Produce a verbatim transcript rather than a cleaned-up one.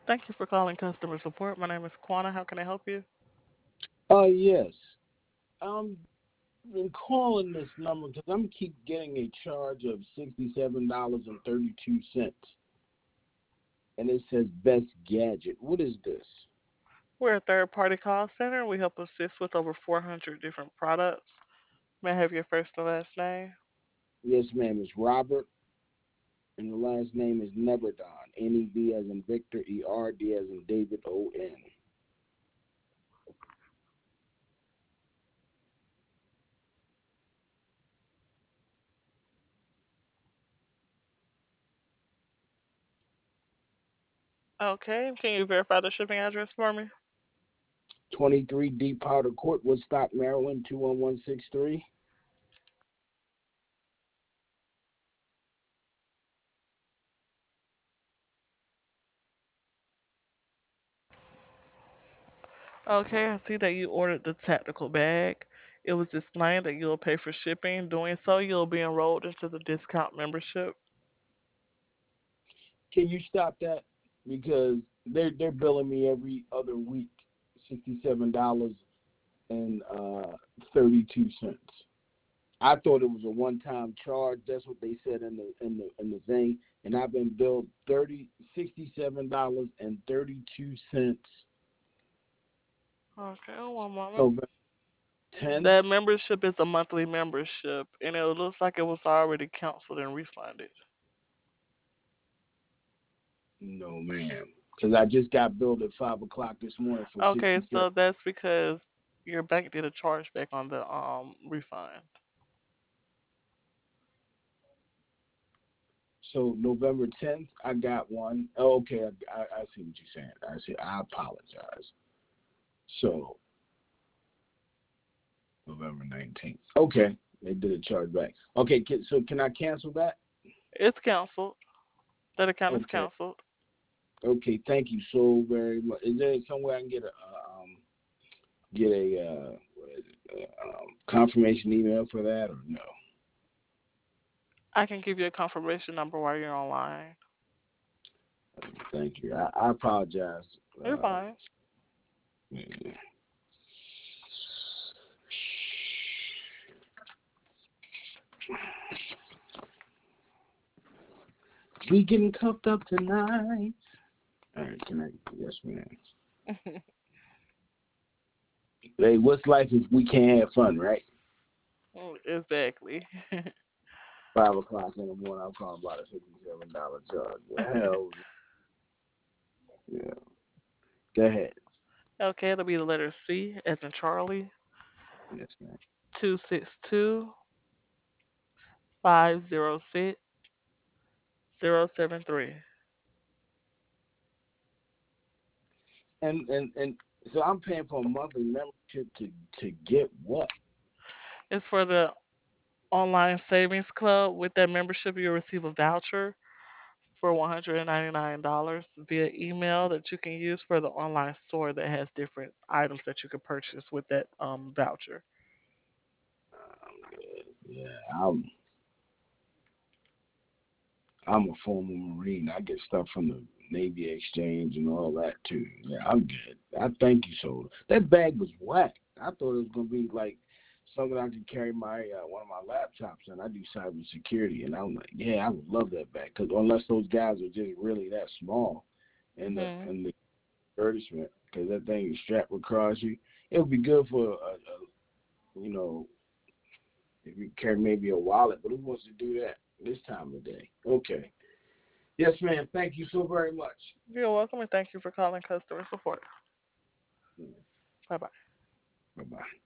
Thank you for calling customer support. My name is Quana. How can I help you? Uh, yes. I'm been calling this number because I'm keep getting a charge of sixty-seven dollars and thirty-two cents, and it says Best Gadget. What is this? We're a third party call center. We help assist with over four hundred different products. May I have your first and last name? Yes, ma'am. It's Robert, and the last name is Neberdon. N E B as in Victor, E R D as in David, O N. Okay. Can you verify the shipping address for me? twenty-three Deep Powder Court, Woodstock, Maryland, two one one six three. Okay. I see that you ordered the tactical bag. It was explained that you'll pay for shipping. Doing so, you'll be enrolled into the discount membership. Can you stop that? Because they're they're billing me every other week sixty-seven dollars and uh, thirty-two cents. I thought it was a one-time charge. That's what they said in the in the in the thing. And I've been billed thirty sixty-seven dollars and thirty-two cents Okay. One moment. November tenth. That membership is a monthly membership, and it looks like it was already canceled and refunded. No, ma'am. Because I just got billed at five o'clock this morning for Okay, sixty-seven. so that's because your bank did a chargeback on the um refund. So November tenth, I got one. Oh, okay, I, I, I see what you're saying. I see. I apologize. So November nineteenth. Okay, they did a chargeback. Okay, can, so can I cancel that? It's canceled. That account is Okay. canceled. Okay, thank you so very much. Is there some way I can get a uh, um get a uh, what is it, uh, um, confirmation email for that or no? I can give you a confirmation number while you're online. Thank you. I, I apologize. You're Uh, fine. we getting cuffed up tonight. All right, can I? Yes, man. Hey, what's life if we can't have fun, right? Exactly. Five o'clock in the morning, I'm calling about a fifty-seven dollar charge. Hell, yeah. Go ahead. Okay, it'll be the letter C as in Charlie. Yes, man. Two six two five zero six zero seven three. And and and so I'm paying for a monthly membership to to get what? It's for the online savings club. With that membership, you'll receive a voucher for one hundred ninety-nine dollars via email that you can use for the online store that has different items that you can purchase with that um, voucher. Yeah, I'm I'm a former Marine. I get stuff from the Navy Exchange and all that too. Yeah, I'm good. I thank you so. That bag was whack. I thought it was gonna be like something I could carry my uh, one of my laptops and I do cybersecurity and I'm like, yeah, I would love that bag because unless those guys are just really that small in the Hmm. in the advertisement because that thing is strapped across you, it would be good for a, a you know if you carry maybe a wallet, but who wants to do that this time of day? Okay. Yes, ma'am. Thank you so very much. You're welcome and thank you for calling customer support. Bye bye. Bye bye.